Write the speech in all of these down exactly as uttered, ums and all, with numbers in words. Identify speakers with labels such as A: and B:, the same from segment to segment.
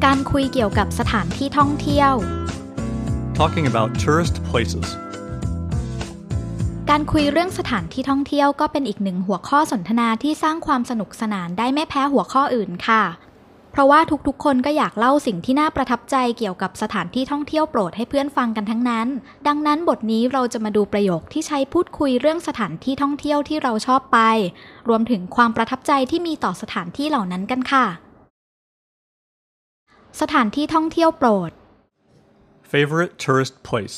A: การคุยเกี่ยวกับสถานที่ท่องเที่ยว
B: Talking about tourist places
A: การคุยเรื่องสถานที่ท่องเที่ยวก็เป็นอีกหนึ่งหัวข้อสนทนาที่สร้างความสนุกสนานได้ไม่แพ้หัวข้ออื่นค่ะเพราะว่าทุกๆคนก็อยากเล่าสิ่งที่น่าประทับใจเกี่ยวกับสถานที่ท่องเที่ยวโปรดให้เพื่อนฟังกันทั้งนั้นดังนั้นบทนี้เราจะมาดูประโยคที่ใช้พูดคุยเรื่องสถานที่ท่องเที่ยวที่เราชอบไปรวมถึงความประทับใจที่มีต่อสถานที่เหล่านั้นกันค่ะสถานที่ท่องเที่ยวโปรด
B: Favorite tourist place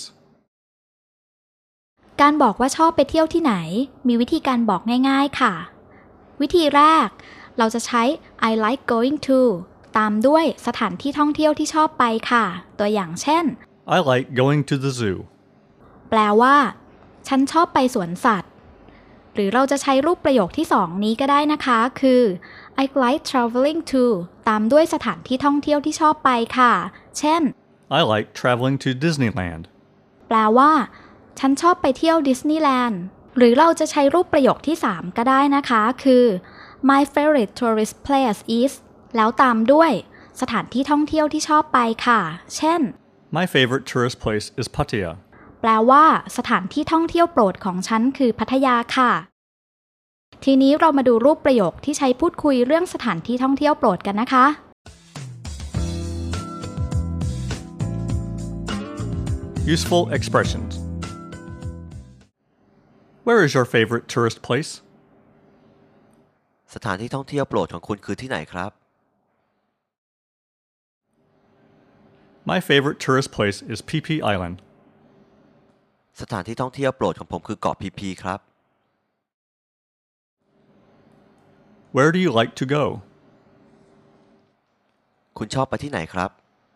A: การบอกว่าชอบไปเที่ยวที่ไหนมีวิธีการบอกง่ายๆค่ะวิธีแรกเราจะใช้ I like going to ตามด้วยสถานที่ท่องเที่ยวที่ชอบไปค่ะตัวอย่างเช่น
B: I like going to the zoo
A: แปลว่าฉันชอบไปสวนสัตว์หรือเราจะใช้รูปประโยคที่สองนี้ก็ได้นะคะคือ I like traveling to ตามด้วยสถานที่ท่องเที่ยวที่ชอบไปค่ะเช่น
B: I like traveling to Disneyland
A: แปลว่าฉันชอบไปเที่ยวดิสนีย์แลนด์หรือเราจะใช้รูปประโยคที่สามก็ได้นะคะคือ My favorite tourist place is แล้วตามด้วยสถานที่ท่องเที่ยวที่ชอบไปค่ะเช่น
B: My favorite tourist place is Pattaya
A: แปลว่าสถานที่ท่องเที่ยวโปรดของฉันคือพัทยาค่ะทีนี้เรามาดูรูปประโยคที่ใช้พูดคุยเรื่องสถานที่ท่องเที่ยวโปรดกันนะคะ
B: Useful expressions Where is your favorite tourist place?
C: สถานที่ท่องเที่ยวโปรดของคุณคือที่ไหนครับ
B: My favorite tourist place is Phi Phi Island.
C: สถานที่ท่องเที่ยวโปรดของผมคือเกาะพีพีครับ
B: Where do you like to go?
C: คุณชอบไปที่ไหนครับ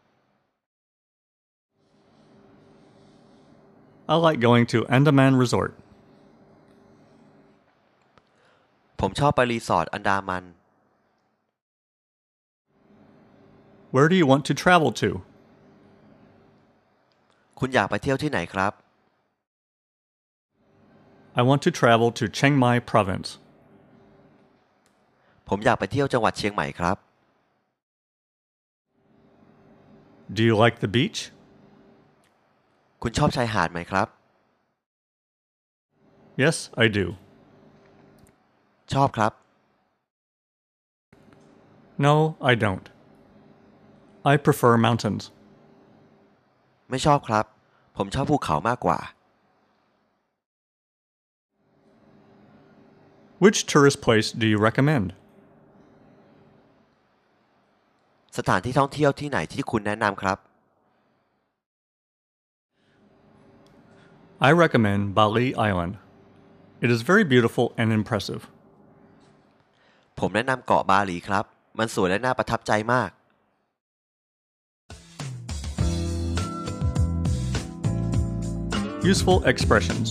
B: I like going to Andaman Resort.
C: ผมชอบไปรีสอร์ทอันดามัน
B: Where do you want to travel to?
C: คุณอยากไปเที่ยวที่ไหนครับ
B: I want to travel to Chiang Mai Province.
C: ผมอยากไปเที่ยวจังหวัดเชียงใหม่ครับ
B: Do you like the beach?
C: คุณชอบชายหาดไหมครับ
B: Yes, I do.
C: ชอบครับ
B: No, I don't. I prefer mountains.
C: ไม่ชอบครับผมชอบภูเขามากกว่า
B: Which tourist place do you recommend?
C: สถานที่ท่องเที่ยวที่ไหนที่คุณแนะนำครับ
B: I recommend Bali Island. It is very beautiful and impressive.
C: ผมแนะนำเกาะบาหลีครับมันสวยและน่าประทับใจมาก
B: Useful expressions.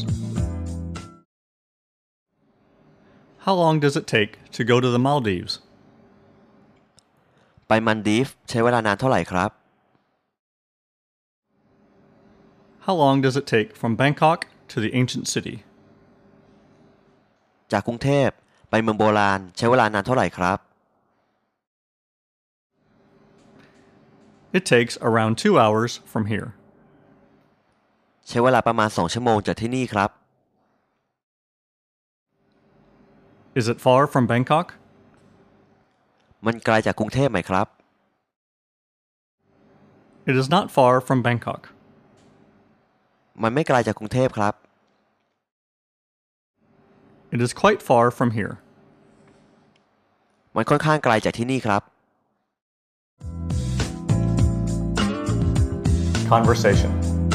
B: How long does it take to go to the Maldives?
C: ไปมัลดีฟใช้เวลานานเท่าไหร่ครับ
B: How long does it take from Bangkok to the ancient city?
C: จากกรุงเทพไปเมืองโบราณใช้เวลานานเท่าไหร่ครับ
B: It takes around two hours from here.
C: ใช้เวลาประมาณสองชั่วโมงจากที่นี่ครับ
B: Is it far from Bangkok?
C: มันไกลจากกรุงเทพไหมครับ
B: It is not far from Bangkok.
C: มันไม่ไกลจากกรุงเทพครับ
B: It is quite far from here.
C: มันค่อนข้างไกลจากที่นี่ครับ
B: Conversation.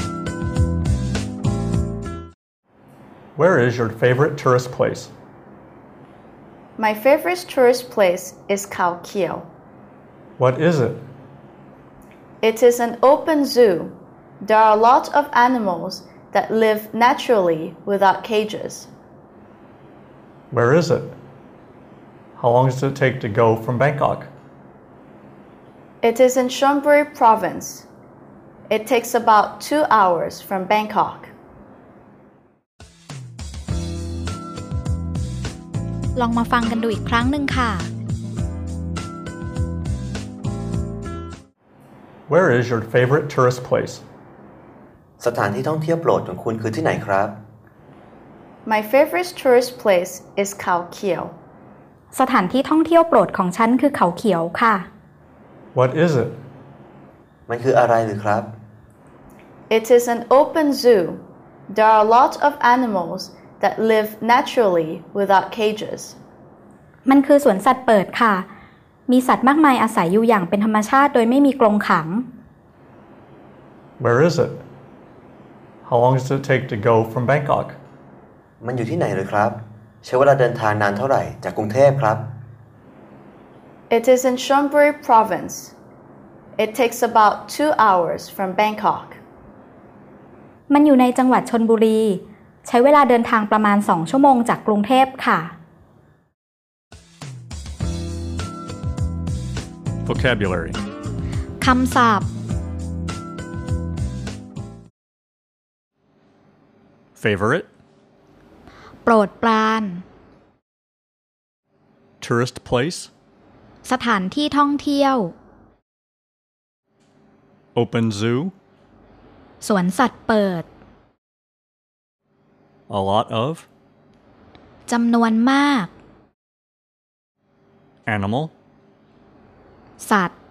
B: Where is your favorite tourist place?
D: My favorite tourist place is Khao Kiao.
B: What is it?
D: It is an open zoo. There are a lot of animals that live naturally without cages.
B: Where is it? How long does it take to go from Bangkok?
D: It is in Chonburi Province. It takes about two hours from Bangkok.
A: ลองมาฟังกันดูอีกครั้งหนึ่งค่ะ
B: Where is your favorite tourist place?
C: สถานที่ท่องเที่ยวโปรดของคุณคือที่ไหนครับ
D: My favorite tourist place is Khao Kiao.
A: สถานที่ท่องเที่ยวโปรดของฉันคือเขาเขียวค่ะ
B: What is it?
C: มันคืออะไรหรือครับ
D: It is an open zoo. There are a lot of animals that live naturally without cages.
A: มันคือสวนสัตว์เปิดค่ะ มีสัตว์มากมายอาศัยอยู่อย่างเป็นธรรมชาติโดยไม่มีกรงขัง
B: Where is it? How long does it take to go from Bangkok?
C: มันอยู่ที่ไหนหรือครับ ใช้เวลาเดินทางนานเท่าไหร่จากกรุงเทพครับ
D: It is in Chonburi Province. It takes about two hours from Bangkok.
A: มันอยู่ในจังหวัดชลบุรี ใช้เวลาเดินทางประมาณสองชั่วโมงจากกรุงเทพค่ะ
B: Vocabulary.
A: คำศัพท์
B: Favorite,
A: โปรดปราน
B: tourist place,
A: สถานที่ท่องเที่ยว
B: open zoo,
A: สวนสัตว์เปิด
B: a lot of,
A: จำนวนมาก
B: animal,
A: สัตว์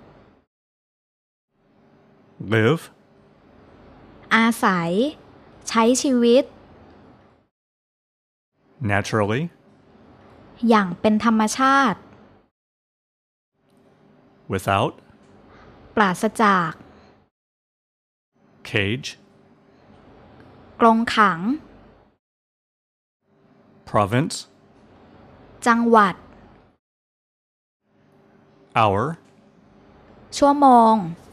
B: live,
A: อาศัย ใช้ชีวิต
B: naturally,
A: อย่างเป็นธรรมชาติ
B: without,
A: ปราศจาก
B: cage,
A: กรงขัง
B: province,
A: จังหวัด
B: hour,
A: ชั่วโมง